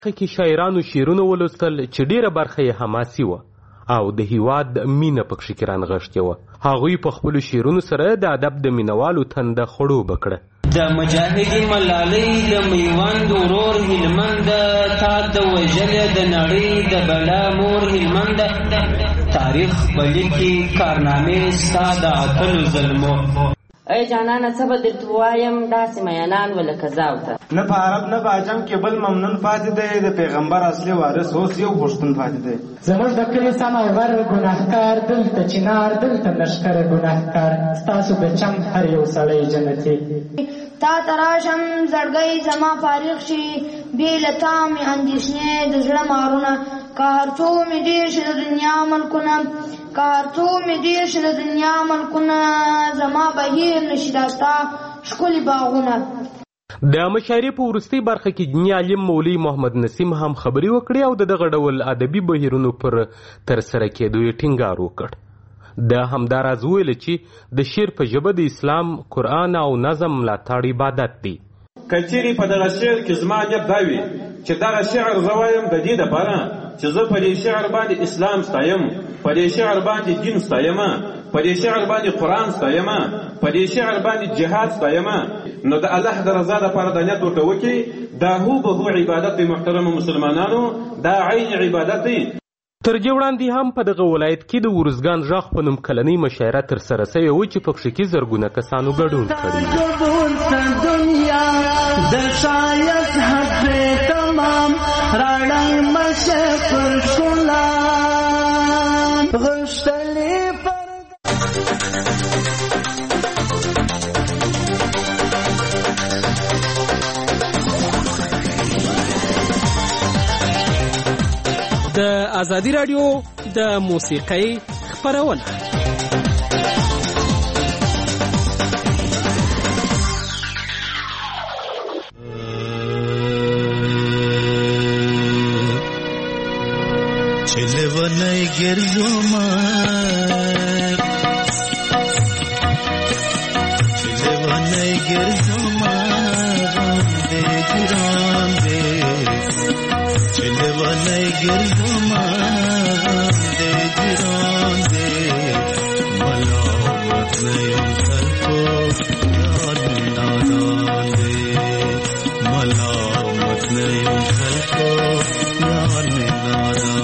کې شاعرانو شعرونه ولوستل چې ډیره برخه یې حماسي وه او د هیواد مینه پکښې کې رانغښتې وه. هغوی په خپلو شعرونو سره د ادب د مینوالو تنده خړوبه کړه. د مجاهدې ملالۍ د میوند ورور هلمند تا د وژلې د نړۍ د بلا مور هلمند تاریخ به لیکي کارنامې ستا د اتلو ظلمو. ای جانانه څه به درته ووایم داسې میانان ولکه زاوته نه په عرب نه په عجم کې بل ممنون پاتې دی د پیغمبر اصلي وارث اوس یو پښتون پاتې دی. زموږ د کلي سم او غر ګناهکار دلته چنار دلته لښکر ګناهکار ستاسو د چم هر یو سړی جنتي. تا تراشم زړګی زما فارغ شي بې له تا مې اندېښنې د زړه مارونه که هر څو مې ډېر شي د دنیا ملکونه زما بهیر نشي دا ستا ښکلي باغونه. د مشاعرې په وروستۍ برخه کې دیني عالم مولوي محمد نسیم هم خبرې وکړې او د دغه ډول ادبي بهیرونو پر ترسره کېدو یې ټینګار وکړ. د همداراز وویل چې د شعر په ژبه د اسلام، قرآن او نظم ملاتړ عبادت دی. که چیرې په دغه شعر کې زما نیت دا وي چې دغه شعر زه وایم د دې دپاره چې زه په دې شعر باندې اسلام ستایم، په دې شعر باندې دین ستایم، په دې شعر باندې قرآن ستایم، په دې شعر باندې جهاد ستایم، نو د الله د رضا دپاره د نیت ورته وکړي. دا هوبهو عبادت دی محترمو مسلمانانو، دا عین عبادت دی. تر دې وړاندې هم په دغه ولایت کې د ورزګان غږ په نوم کلنۍ مشاعره ترسره سوې وه چې پکښې کې زرګونه کسانو ګډون کړی. د ازادي راډیو د موسیقۍ خپرونه چلونای ګرځوما چلونای ګرځوما دې ګران دې چلونای ګرځوما دې ګران دې ملامت نه یم خلکو یار مې نادان دې ملامت نه یم خلکو یار مې نادان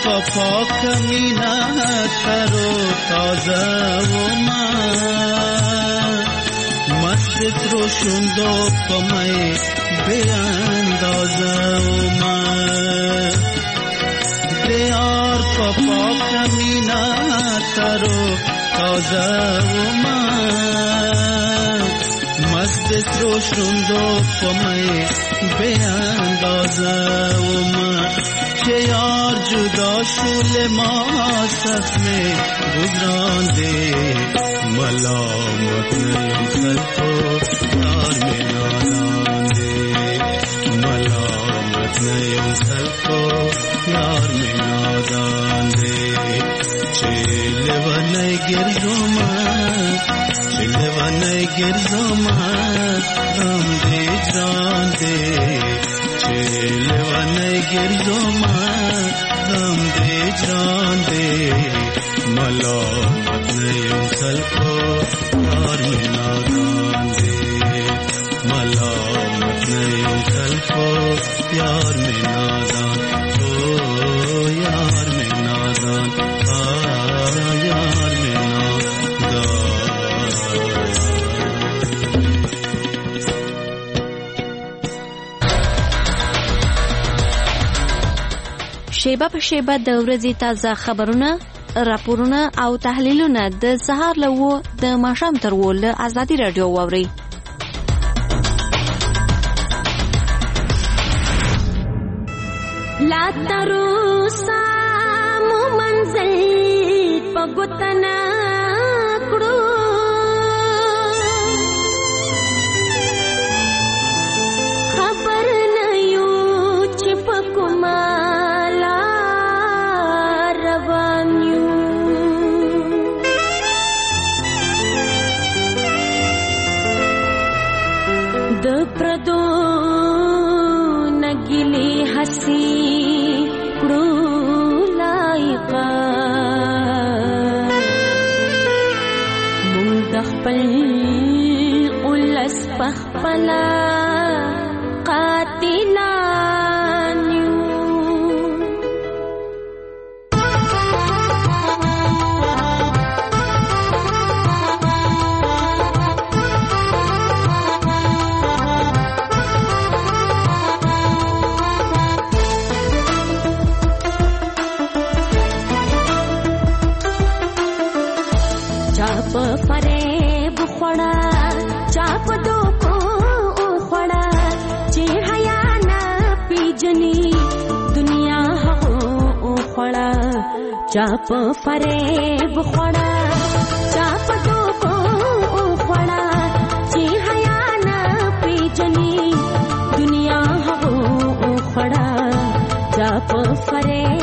پاک مینا تر و تازه و مست ترشند و پمی به اندازه و دیار پاک مینا تر و تازه و مست ترشند و پمی به اندازه و که یار جدا شول ما سخت میں گزران دے ملامت نہیں سر کو یار میں نادان دے ملامت نہیں سر کو یار میں نادان دے چیل ونی گرزو مات غم دے جان دے چیل ونی گرزو مات غم دے جان دے ملامت نہیں سل کو یار میں نادان دے ملامت نہیں سل کو یار میں نادان او یار میں نادان یار میں نادان شیبه په شیبه د ورځې تازه خبرونه، راپورونه او تحلیلونه د سهار له 9 د ماښام تر 10 له ازادي رادیو واورئ. لا تروسا مو منزل په ګوتنا کړو خبر نه یو چې په کومه د پردو نګلی حسی کړو لایقا مونږ د خپل ولس په خپل قاتلان یو فریب خوڑا چاپ دو کو خوڑا چی حیا نا پیجنی دنیا ہو خوڑا چاپ فریب خوڑا چاپ دو کو خوڑا چی حیا نا پیجنی دنیا ہو خوڑا چاپ فریب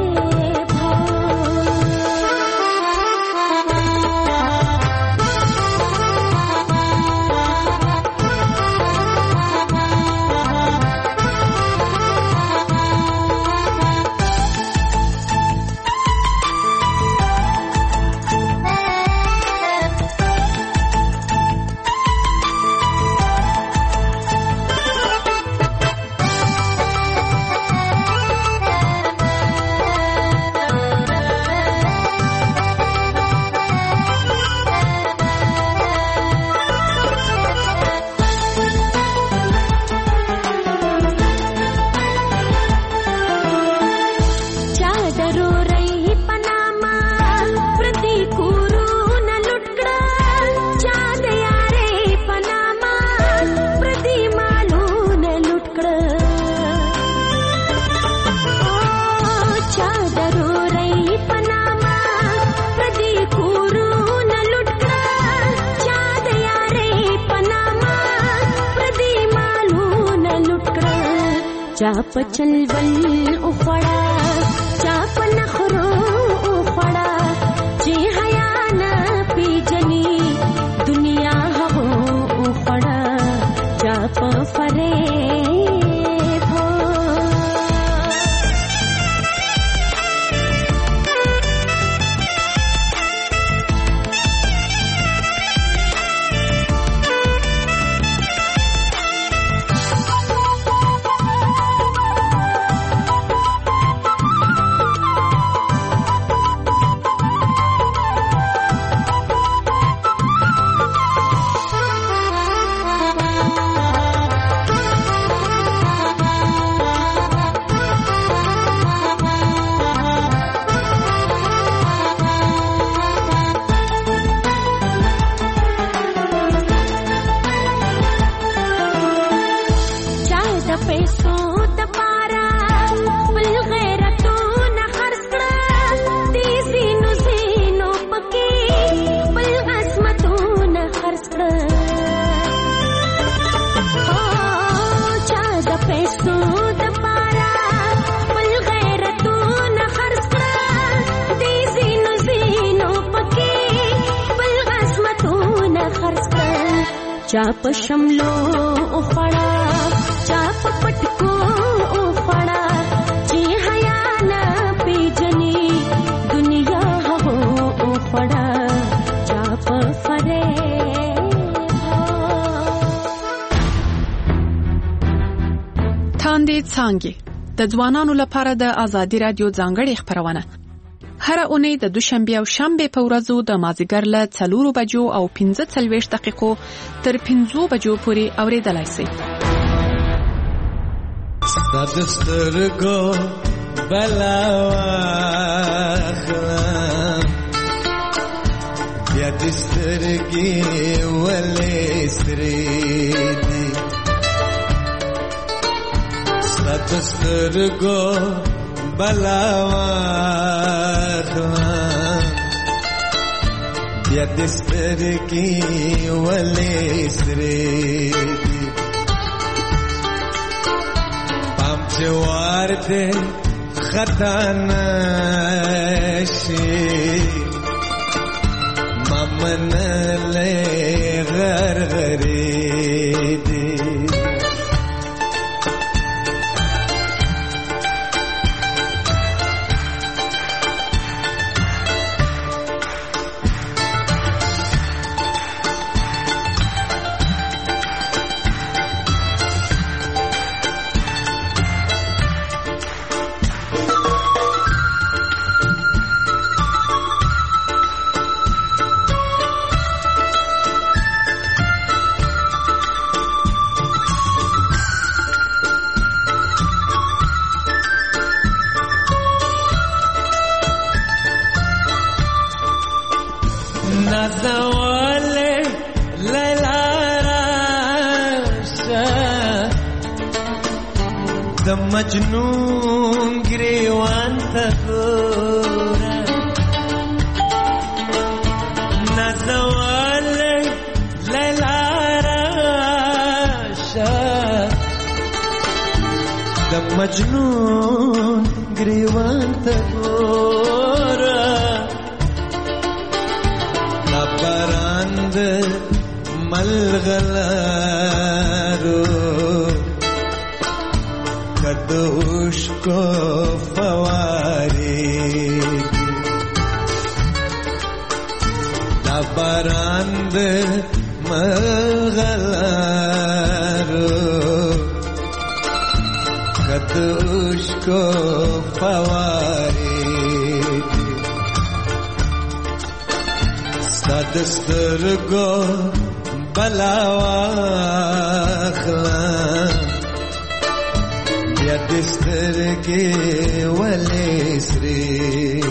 चाप चलवल उखड़ा चाप नखरो उखड़ा जी हया न पीजनी दुनिया हो उखड़ा चाप फरे چا په شملو خوړه چا په پټکو خوړه چې حیا نه پیژني دنیا هو خوړه چا په فریب تاندې څانګې د ځوانانو لپاره د ازادي رادیو ځانګړې خبرونه هر اونۍ د دوشنبه او شنبه په ورځو د مازیګر له 4 بجو او 15 دقیقو تر 5 بجو پورې اوریدلای شئ. ستادسترګو بلاواخلم یا دسترګي ولې ستريدي ستادسترګو بلاواخلم یا دسترګي ولې ستريدي پام جوار دې خطا نشي ممن له غرغري دي مجنون گریوان تگورا نزوال لیلا راشا د مجنون گریوان تگورا نبراند ملغلارو کدوش کو فواری نبراند ملغلارو کدوش کو فواری ستادسترگو بلاواخلم یا دسترگی ولی سری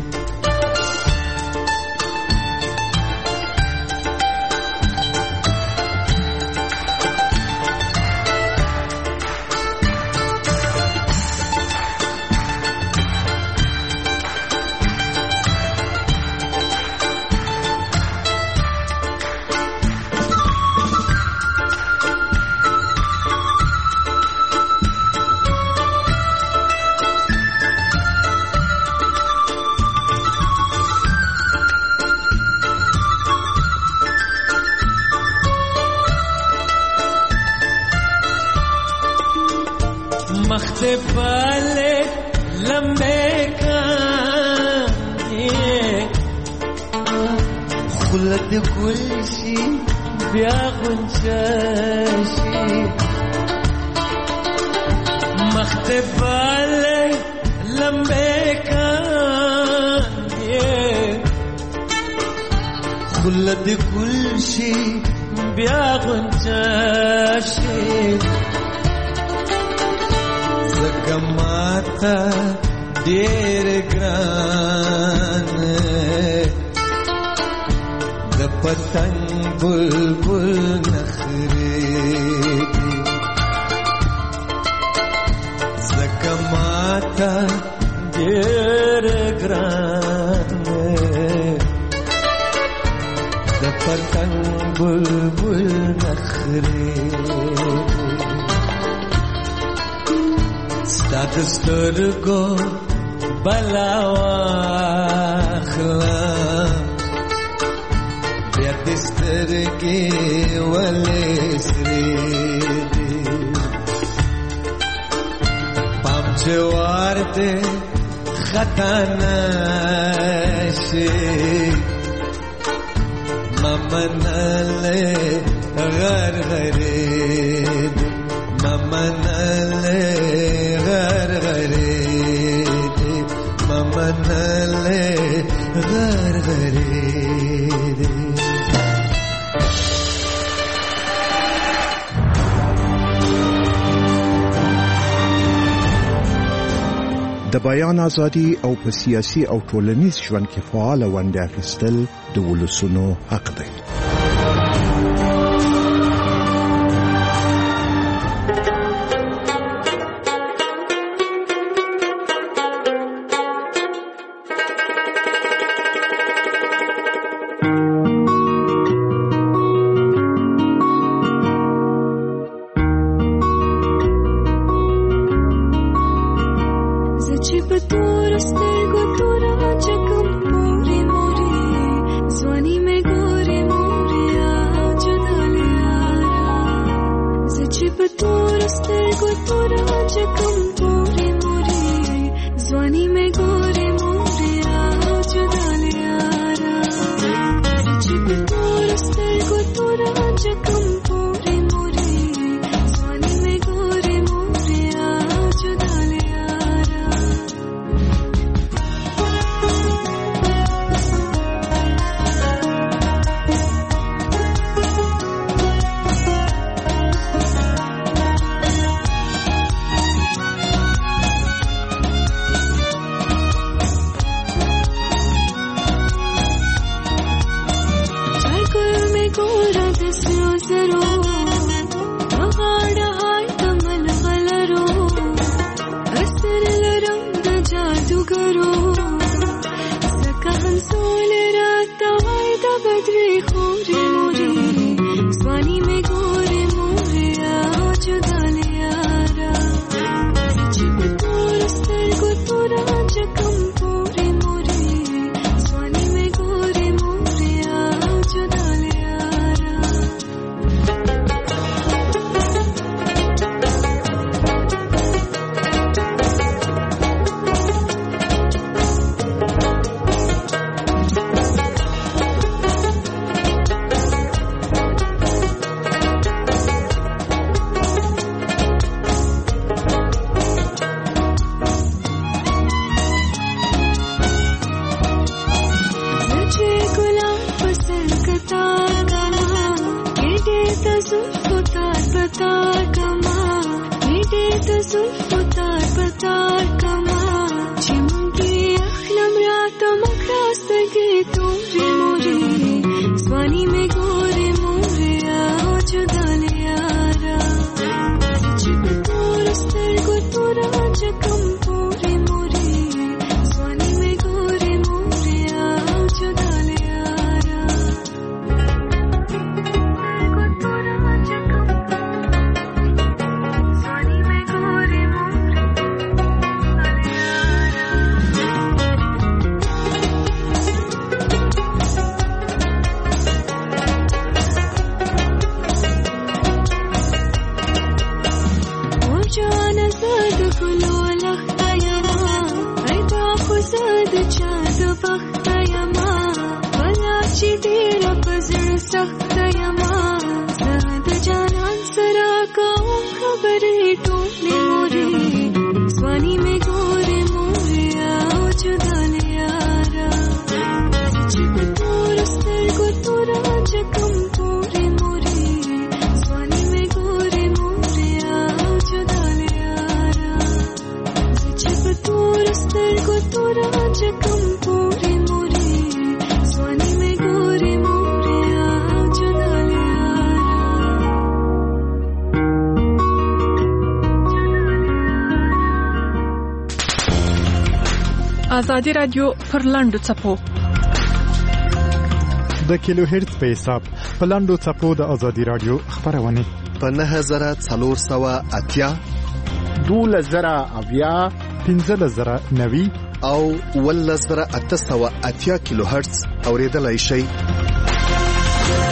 مخته پاله لمبه کانیه خلد گلشی بیا غنچشی مخته پاله لمبه کانیه خلد گلشی بیا غنچشی زکماتا دیر گران د پتنگ بلبل نخریدی زکماتا دیر گران د پتنگ بلبل نخریدی ستادسترگو بلاواخلم بیا دسترګې ولې سرې دي پام چې وار دې خطا نشي ممنلې غرغرې دي ممنلې غرغرې دي ممنلې غرغرې دي د بیان ازادي او په سیاسي او ټولنیز ژوند کې فعال ونډه اخیستل د ولسونو حق دی. ازادي رادیو پر لاندو چپو د کیلو هرتز په حساب په لاندو چپو د ازادي رادیو خبرونه په 9480 2000 1590 او 1880 کیلو هرتز اوریدلای شي.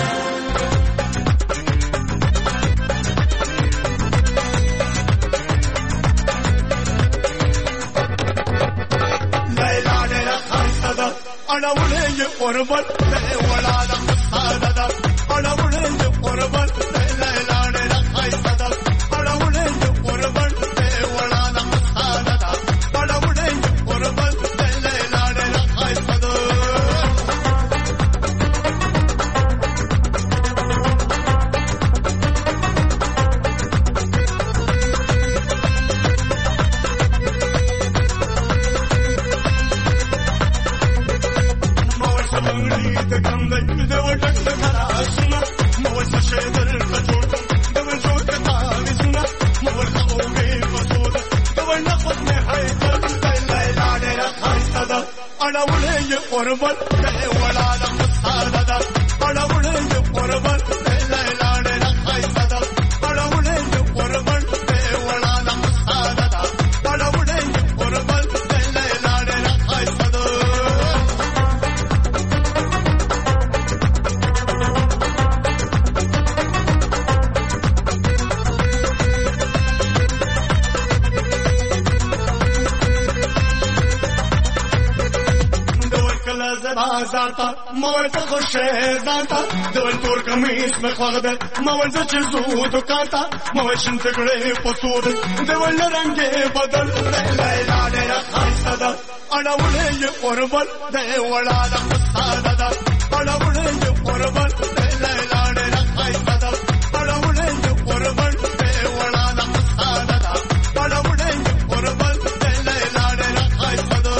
موشن تکړه پسود دیول رنگه بدل لیلا ډېر خاصه ده اړولې قربان دی وړا د خاصه ده اړولې قربان دی لیلا ډېر خاصه ده اړولې قربان دی وړا د خاصه ده اړولې قربان دی لیلا ډېر خاصه ده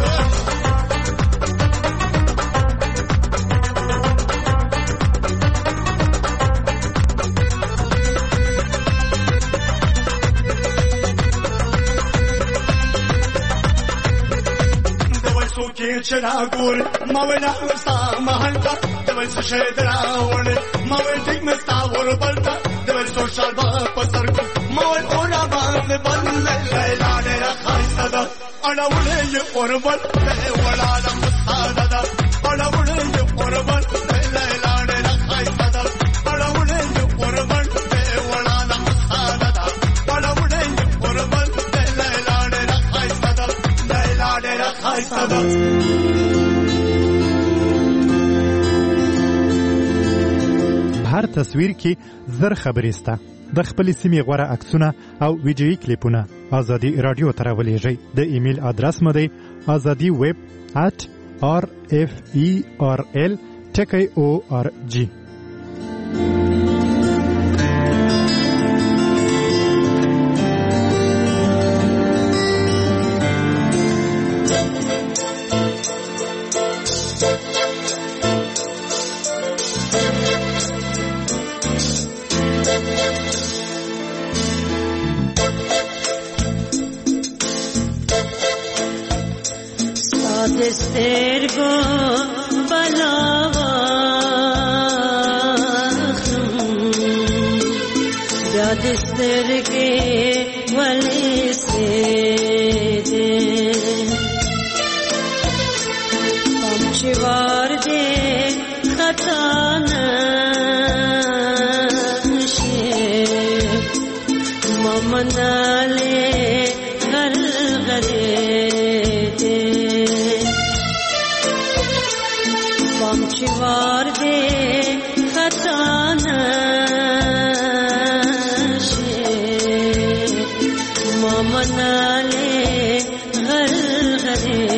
چنا ګور مولا مستا محلتا دول شه دراوړ مولا ټیک مستا ور بلتا دول سوشال با پسر مولا اونا باندې بل لیلا ډېر خاصه ده اړولې قربان دی وړا د مستا ده اړولې قربان دی لیلا ډېر خاصه ده اړولې قربان دی وړا د مستا ده اړولې قربان دی لیلا ډېر خاصه ده لیلا ډېر خاصه ده هر تصویر کې زر خبرې سته د خپل سیمې غوړه عکسونه او ویډیویي کلیپونه ازادي رادیو ته راولېږئ د ایمیل ادرس مو دی azadi@rferl.org سترګو بلاواخم بیا د سترګې ولې سېدې کوم چې وار دې خطا نشي ممناله غرغره چوار دے خطا نشے ممنالے غرغرے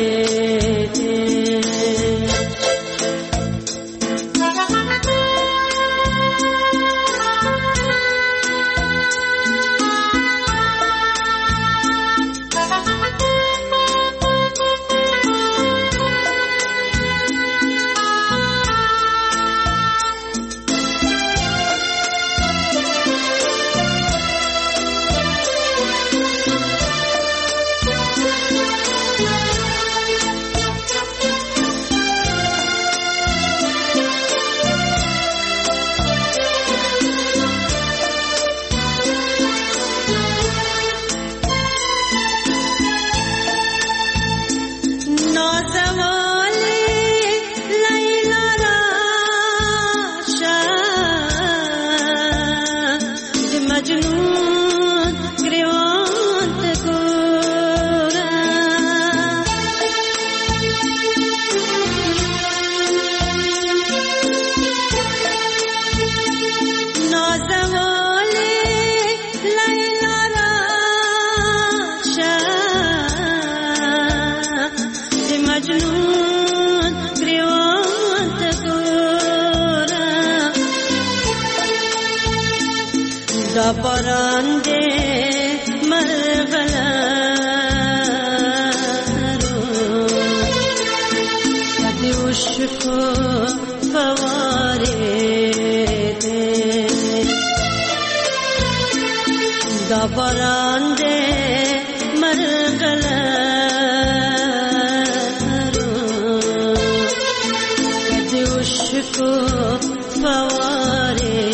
دا باران دې مرغلرو د عشقو فوارې دې دا باران دې مرغلرو د عشقو فوارې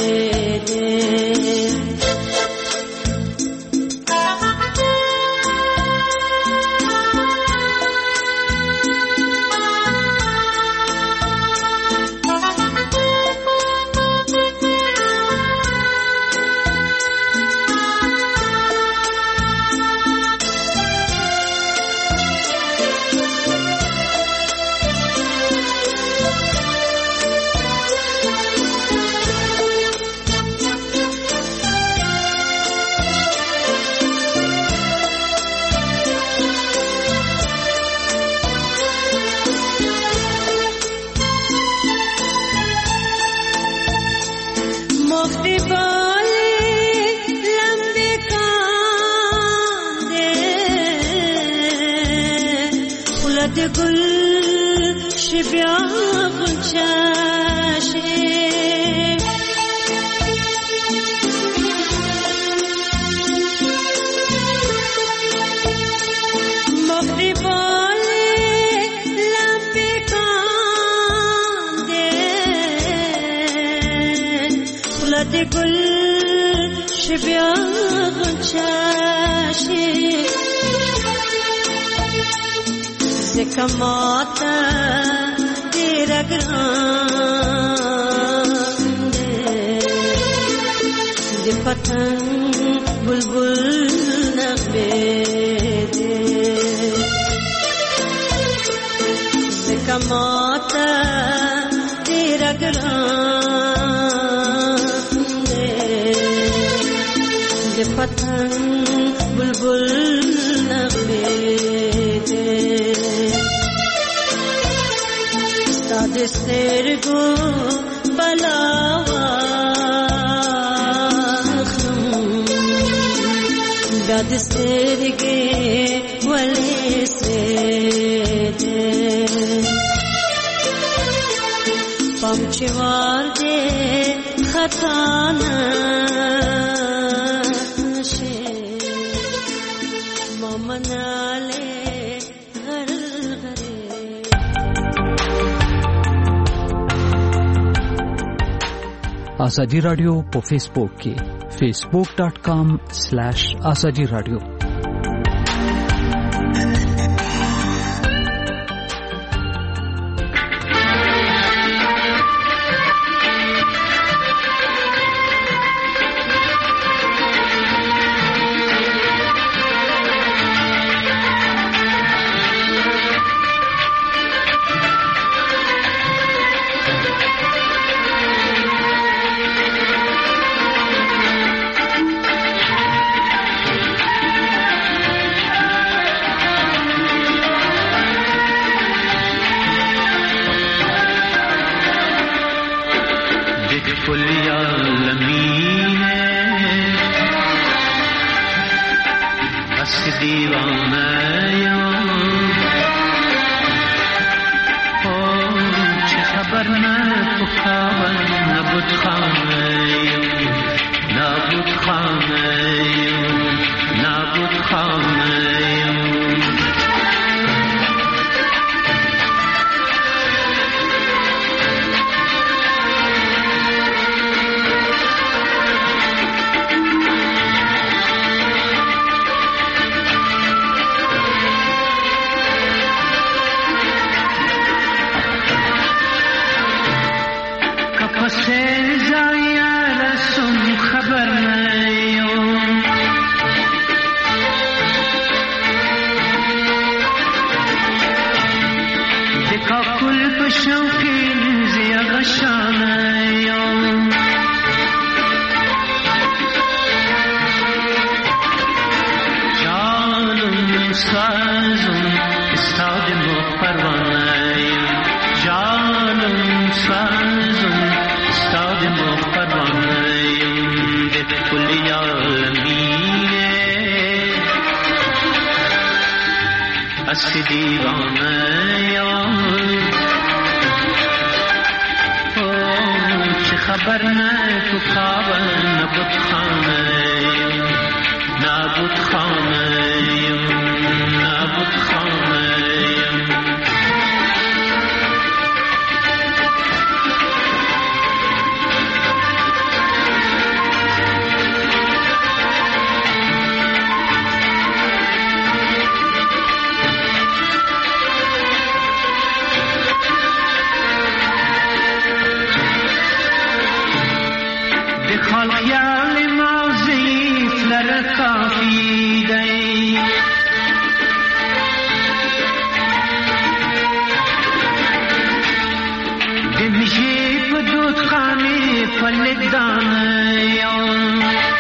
گل شبیا غنچاشه مغرباله لمبه کانده خلد گل شبیا غنچاشه کماتا تیرا گران دے پتنگ بلبل نغمے دے کماتا تیرا گران دے پتنگ بلبل نغمے د سترګو بلاوا بیا د سترګې ولې سېده پام چې وار دې خطا نه شي ممناله آزادی رادیو په فیسبوک کې facebook.com/azadi radio Fully اسی دیوانه چه خبر نه تو خواب نبود خانه نبود خانه نبود خانه خیال ماضی فلر کافی دی دمیشی پدود خانی فلک دانیان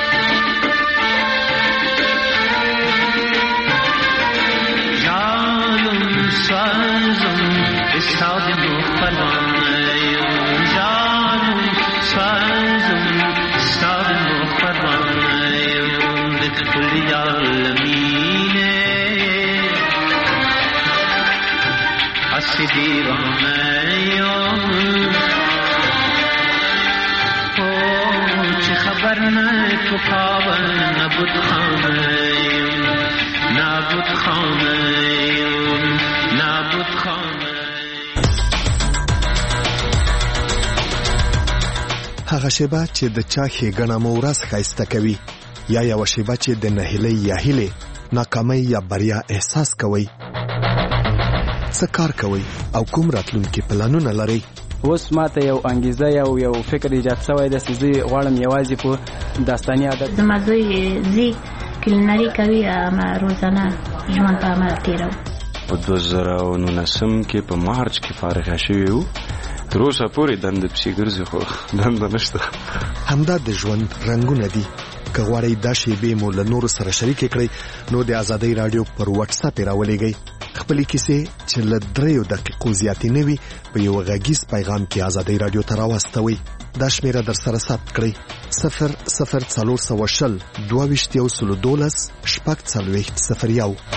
جانم سازم استاد مخبرانیان جانم سازم كل عالمين أسدي راميون چه خبر نه تو خواب نبود خانه نبود خانه نبود خانه هغه شیبه چې د چا ښېګڼه مو ورځ ښایسته کوي یا یوه شیبه چې د نهیلۍ یا هیلې ناکامۍ یا بریا احساس کوئ څه کار کوئ او کوم راتلونکي پلانونه لرئ اوس ماته یو انګیزه یو فکر ایجاد شوی دی چې زه غواړم یوازې په داستاني عادت زما زوی زی کلینري کوي روزانه ژوند په عمل تېروم په 2019 کې په مارچ کې فارغه شوی وو تر اوسه پورې دنده پسې ګرځي خو دنده نشته همدا د ژوند رنګونه دي که غواړئ دا شیبې مو له نورو سره شریکې کړئ نو د ازادۍ راډیو پر واتساپ یې راولېږئ خپلې کیسې چې له 3 دقیقو زیاتې نه وي په یو غږیز پیغام کې ازادۍ راډیو ته راواستوئ دا شمیره در سره ثبت کړئ 00420 22 شپږ 40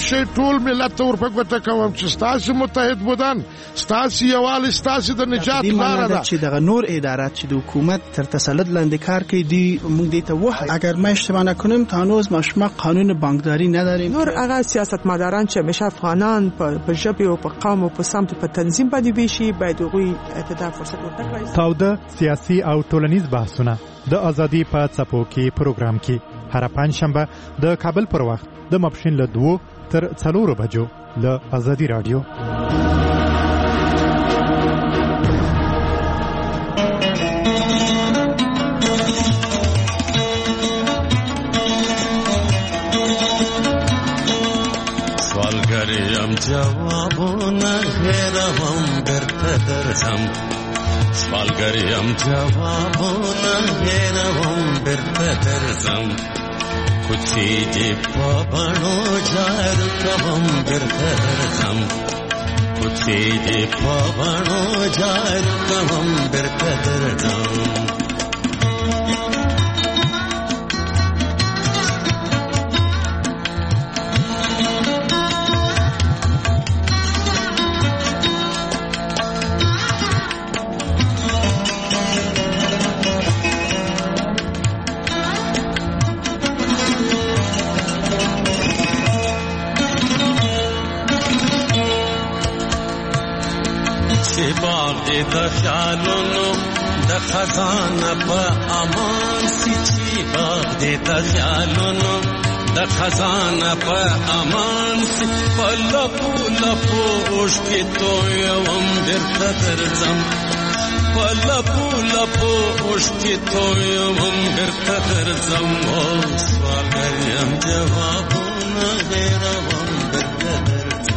شی ټول ملت ته ورپګوته کوم چې ستاسو متحد بودن ستاسو یووالی ستاسو د نجات لاره ده چې دغه نور ادارات چې د حکومت تر تسلط لاندې کار کوي دی موږ دې ته وایو اگر ما اشتباه نکنم تا هنوز ما قانون بانکداری نداریم نور هغه سیاستمداران چې همیشه افغانان په ژبه او په قوم او په سمت په تنظیم باندې ویشي باید هغوی ته دا فرصت ورکړي. تاوده سیاسي او ټولنیز بحثونه د ازادي په څپو کې پروګرام کې هر پنځشنبه د کابل پر وخت د ماپښین له 2 تر 4 بجو له ازادي رادیو. سوالګریم جوابونه هېروم بیرته درځم سوالګریم جوابونه هېروم بیرته درځم کوڅې دې په بڼو جار کوم بیرته درځم کوڅې دې په بڼو جار کوم بیرته درځم د خیالونو د خزانه په امان سي چې باغ دې د خیالونو د خزانه په امان سي په لپو لپو اوښکې تویوم بیرته درځم په لپو لپو اوښکې تویوم بیرته درځم او سوالګر یم جوابونه هېروم بیرته درځم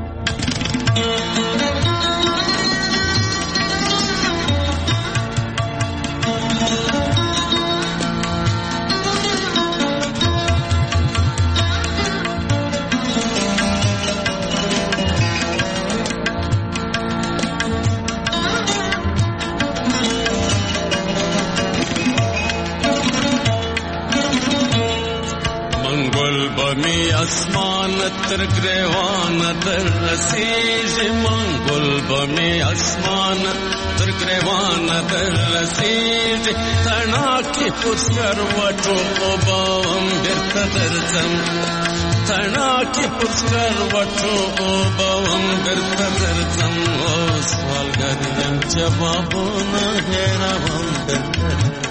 بمی اسمان تر گریوان در رسیږي منګل بمی اسمان تر گریوان در رسیږي تنا کې پوسکر وټو وبم بیرته درځم تنا کې پوسکر وټو وبم بیرته درځم او سوالګر یم جوابونه هېروم بیرته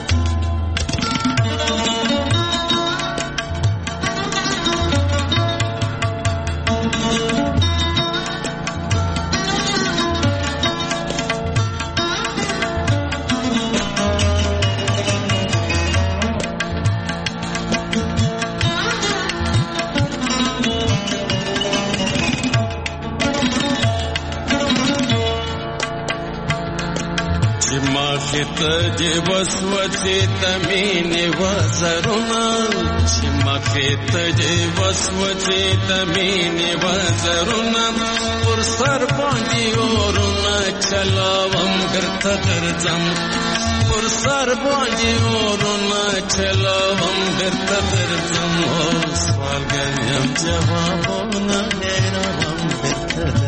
تجي وسوسې تمینې وزرونه چې مخې تجي وسوسې تمینې وزرونه پر سر باندې اورونه چلاوم بیرته درځم پر سر باندې اورونه چلاوم بیرته درځم او سوالګر یم جوابونه هېروم بیرته درځم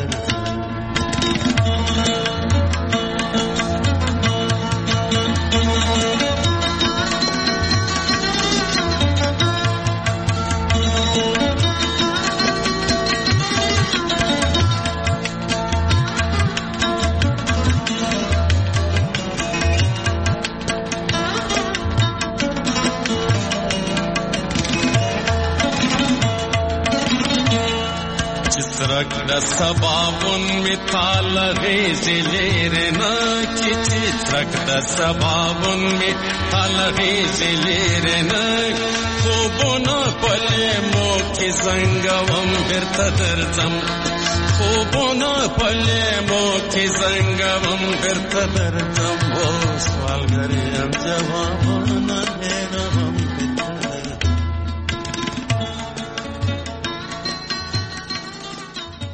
د سبابون می تال غیزی لیرنا چی ترک د سبابون می تال غیزی لیرنا خوبونا پلی مو کی زنگوم بیرته درځم خوبونا پلی مو کی زنگوم بیرته درځم او سوالګر یم جوابونه